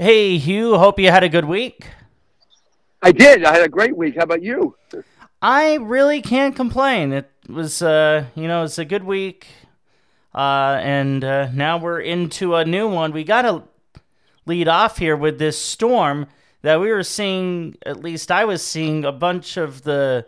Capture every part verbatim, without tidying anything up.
Hey, Hugh, hope you had a good week. I did. I had a great week. How about you? I really can't complain. It was, uh, you know, it's a good week. Uh, and uh, now we're into a new one. We got to lead off here with this storm that we were seeing, at least I was seeing a bunch of the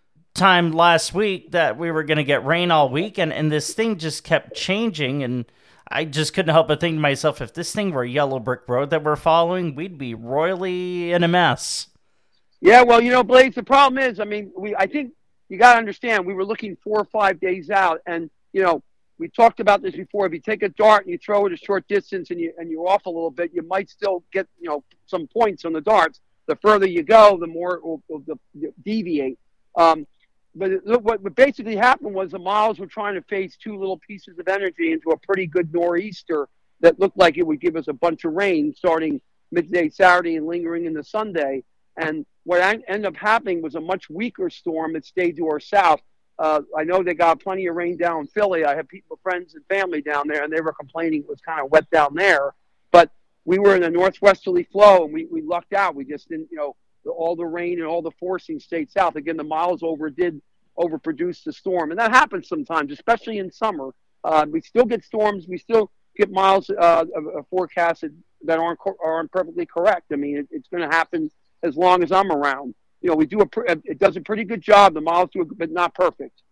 time last week that we were going to get rain all week. And, and this thing just kept changing. And I just couldn't help but think to myself, if this thing were a yellow brick road that we're following, we'd be royally in a mess. Yeah, well, you know, Blaze, the problem is, I mean, we I think you got to understand, we were looking four or five days out. And, you know, we talked about this before. If you take a dart and you throw it a short distance and, you, and you're off a little bit, you might still get, you know, some points on the darts. The further you go, the more it will, will deviate. Um, but it, what, what basically happened was the models were trying to phase two little pieces of energy into a pretty good nor'easter that looked like it would give us a bunch of rain starting midday Saturday and lingering into Sunday. And what ended up happening was a much weaker storm that stayed to our south. Uh, I know they got plenty of rain down in Philly. I have people, friends and family down there, and they were complaining it was kind of wet down there. But we were in a northwesterly flow, and we, we lucked out. We just didn't, you know, the, all the rain and all the forcing stayed south. Again, the models overdid, overproduced the storm. And that happens sometimes, especially in summer. Uh, we still get storms. We still get miles uh, forecasted that aren't, aren't perfectly correct. I mean, it, it's going to happen as long as I'm around. You know, we do a, it does a pretty good job. The models do it, but not perfect.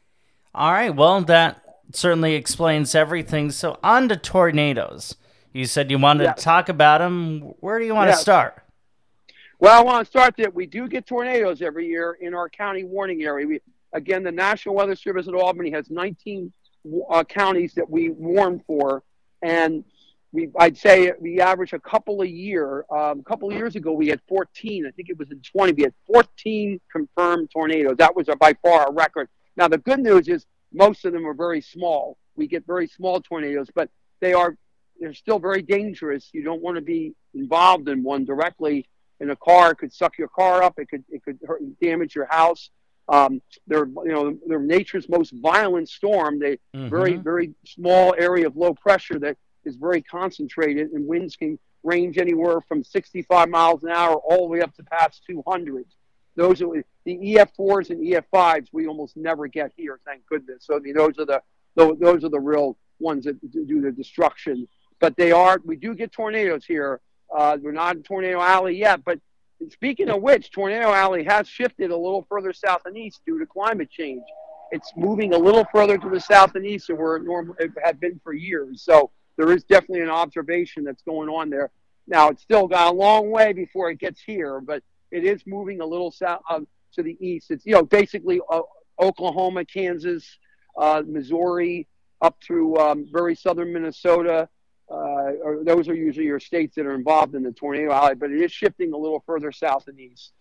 All right. Well, that certainly explains everything. So on to tornadoes. You said you wanted Yes. to talk about them. Where do you want Yes. to start? Well, I want to start that we do get tornadoes every year in our county warning area. We, again, the National Weather Service at Albany has nineteen uh, counties that we warn for. And We, I'd say we average a couple a year. Um, a couple of years ago, we had fourteen. I think it was in twenty. We had fourteen confirmed tornadoes. That was a, by far a record. Now, the good news is most of them are very small. We get very small tornadoes, but they are they're still very dangerous. You don't want to be involved in one directly in a car. It could suck your car up. It could it could hurt, damage your house. Um, they're you know they're nature's most violent storm. They mm-hmm. very very small area of low pressure that is very concentrated, and winds can range anywhere from sixty-five miles an hour all the way up to past two hundred. Those are the E F fours and E F fives we almost never get here, thank goodness. So I mean, those are the those are the real ones that do the destruction. But they are we do get tornadoes here. Uh, we're not in Tornado Alley yet, but speaking of which, Tornado Alley has shifted a little further south and east due to climate change. It's moving a little further to the south and east than where it normally it had been for years. So there is definitely an observation that's going on there. Now, it's still got a long way before it gets here, but it is moving a little south uh, to the east. It's, you know, basically uh, Oklahoma, Kansas, uh, Missouri, up through um, very southern Minnesota. Uh, or those are usually your states that are involved in the tornado alley, but it is shifting a little further south and east.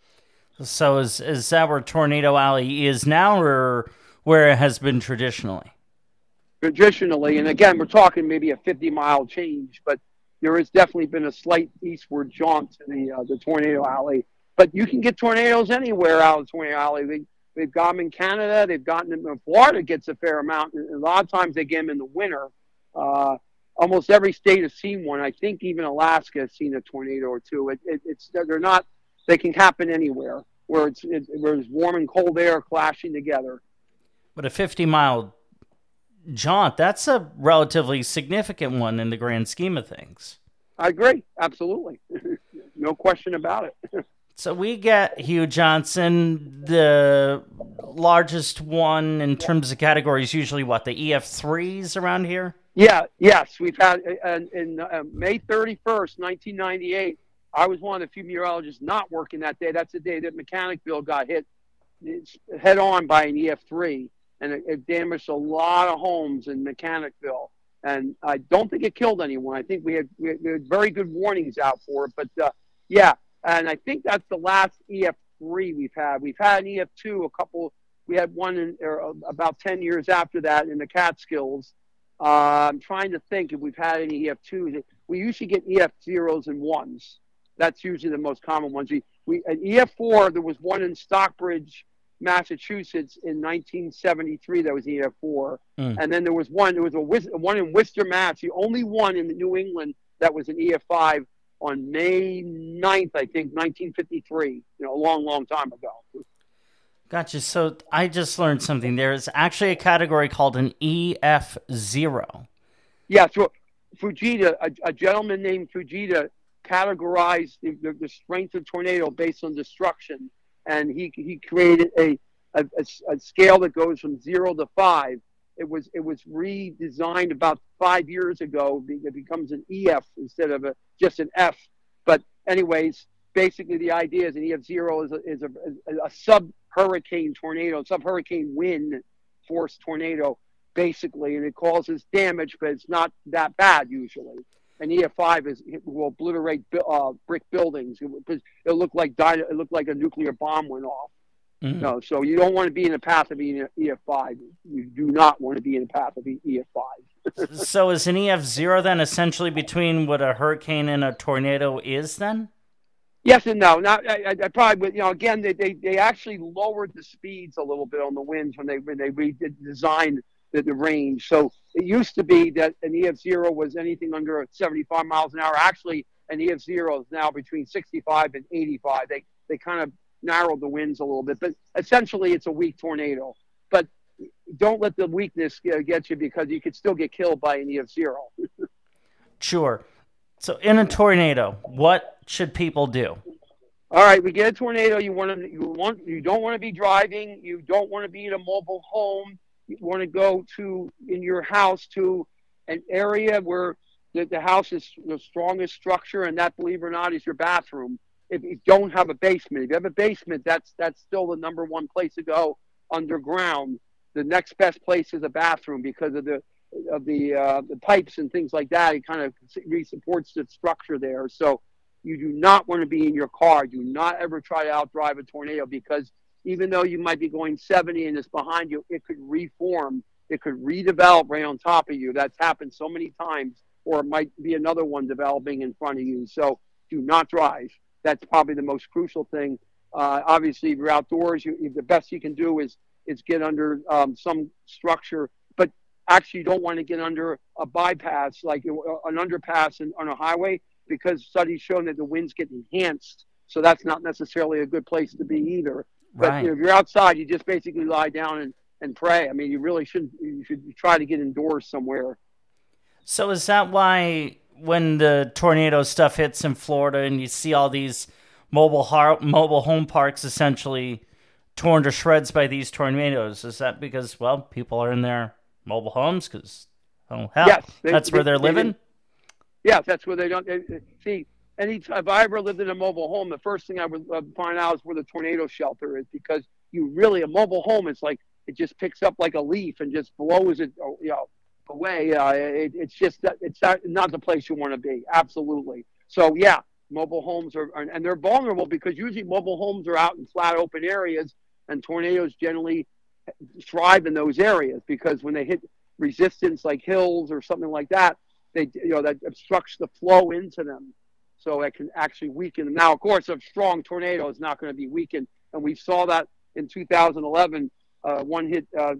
So is, is that where Tornado Alley is now, or where it has been traditionally? Traditionally, and again, we're talking maybe a fifty-mile change, but there has definitely been a slight eastward jaunt to the uh, the tornado alley. But you can get tornadoes anywhere out of the tornado alley. They, they've got them in Canada. They've gotten them in Florida. Gets a fair amount. And a lot of times they get them in the winter. Uh, almost every state has seen one. I think even Alaska has seen a tornado or two. It, it, it's they're not. They can happen anywhere where it's it, where it's warm and cold air clashing together. But a fifty-mile jaunt, that's a relatively significant one in the grand scheme of things. I agree. Absolutely. No question about it. So we get, Hugh Johnson, the largest one in terms of categories, usually what, the E F threes around here? Yeah, yes. We've had, uh, in uh, May thirty-first, nineteen ninety-eight, I was one of the few meteorologists not working that day. That's the day that Mechanicville got hit head on by an E F three. And it, it damaged a lot of homes in Mechanicville. And I don't think it killed anyone. I think we had, we had, we had very good warnings out for it. But, uh, yeah, and I think that's the last E F three we've had. We've had an E F two a couple. We had one in, uh, about ten years after that in the Catskills. Uh, I'm trying to think if we've had any E F twos. We usually get E F zeros and ones. That's usually the most common ones. We, we an E F four, there was one in Stockbridge, Massachusetts in nineteen seventy-three. That was E F four, mm. and then there was one. There was a one in Worcester, Mass. The only one in New England that was an E F five on May ninth, I think, nineteen fifty-three, you know, a long, long time ago. Gotcha. So I just learned something. There is actually a category called an E F zero. Yeah, so Fujita, a, a gentleman named Fujita, categorized the, the, the strength of tornado based on destruction, and he he created a a, a a scale that goes from zero to five. It was it was redesigned about five years ago. It becomes an E F instead of a just an F. But anyways, basically the idea is an E F zero is a, is a, a sub hurricane tornado, sub hurricane wind force tornado, basically, and it causes damage, but it's not that bad usually. And E F five is it will obliterate uh, brick buildings. It, it looked like it looked like a nuclear bomb went off. Mm-hmm. No, so you don't want to be in the path of E F five. You do not want to be in the path of E F five. So is an E F zero then essentially between what a hurricane and a tornado is then? Yes and no. Not, I, I probably, you know, again, they, they, they actually lowered the speeds a little bit on the winds when they when they redesigned the, the range. So it used to be that an E F zero was anything under seventy-five miles an hour. Actually, an E F zero is now between sixty-five and eighty-five. They they kind of narrowed the winds a little bit, but essentially it's a weak tornado. But don't let the weakness get you, because you could still get killed by an E F zero. Sure. So in a tornado, what should people do? All right, we get a tornado. You want to, you want, you don't want to be driving. You don't want to be in a mobile home. You want to go to in your house to an area where the, the house is the strongest structure, and that, believe it or not, is your bathroom. If you don't have a basement, if you have a basement, that's that's still the number one place to go underground. The next best place is a bathroom because of the of the uh, the pipes and things like that. It kind of re-supports the structure there. So you do not want to be in your car. Do not ever try to outdrive a tornado, because even though you might be going seventy and it's behind you, it could reform. It could redevelop right on top of you. That's happened so many times. Or it might be another one developing in front of you. So do not drive. That's probably the most crucial thing. Uh, obviously, if you're outdoors, you, the best you can do is is get under um, some structure. But actually, you don't want to get under a bypass, like an underpass in, on a highway, because studies show that the winds get enhanced. So that's not necessarily a good place to be either. But right. You know, if you're outside, you just basically lie down and, and pray. I mean, you really shouldn't. You should try to get indoors somewhere. So is that why when the tornado stuff hits in Florida and you see all these mobile har- mobile home parks essentially torn to shreds by these tornadoes, is that because, well, people are in their mobile homes because, oh, hell, yes, they, that's they, where they're they, living? Yes, yeah, that's where they don't. They, see, any, if I ever lived in a mobile home, the first thing I would uh, find out is where the tornado shelter is, because you really, a mobile home is like, it just picks up like a leaf and just blows it, you know, away. Uh, it, it's just it's not, not the place you want to be. Absolutely. So yeah, mobile homes are, are and they're vulnerable because usually mobile homes are out in flat open areas, and tornadoes generally thrive in those areas because when they hit resistance like hills or something like that, they you know that obstructs the flow into them, so it can actually weaken them. Now, of course, a strong tornado is not going to be weakened, and we saw that in two thousand eleven. Uh, one hit uh,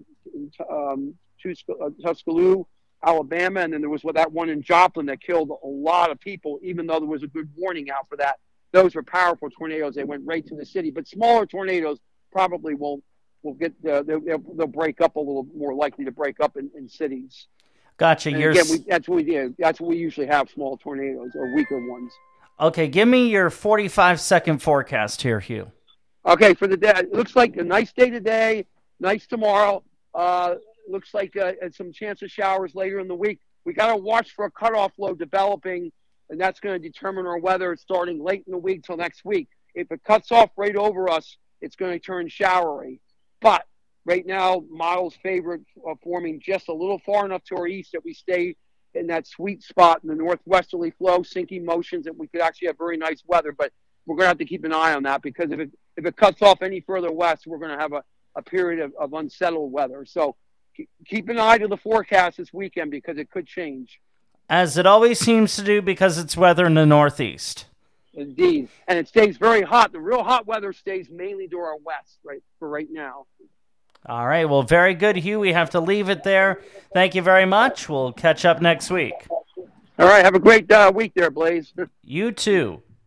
um, Tuscaloosa, Alabama, and then there was that one in Joplin that killed a lot of people, even though there was a good warning out for that. Those were powerful tornadoes. They went right to the city. But smaller tornadoes probably won't will get uh, they'll, they'll break up a little more likely to break up in, in cities. Gotcha. And You're again, we, that's what we do. That's what we usually have, small tornadoes or weaker ones. Okay, give me your forty-five second forecast here, Hugh. Okay, for the day, it looks like a nice day today, nice tomorrow. Uh, looks like uh, some chance of showers later in the week. We got to watch for a cutoff low developing, and that's going to determine our weather starting late in the week till next week. If it cuts off right over us, it's going to turn showery. But right now, models favor uh, forming just a little far enough to our east that we stay in that sweet spot in the northwesterly flow, sinking motions, that we could actually have very nice weather. But we're going to have to keep an eye on that, because if it if it cuts off any further west, we're going to have a, a period of, of unsettled weather. So keep an eye to the forecast this weekend, because it could change. As it always seems to do, because it's weather in the Northeast. Indeed. And it stays very hot. The real hot weather stays mainly to our west right for right now. All right. Well, very good, Hugh. We have to leave it there. Thank you very much. We'll catch up next week. All All right. Have a great uh, week there, Blaze. You too.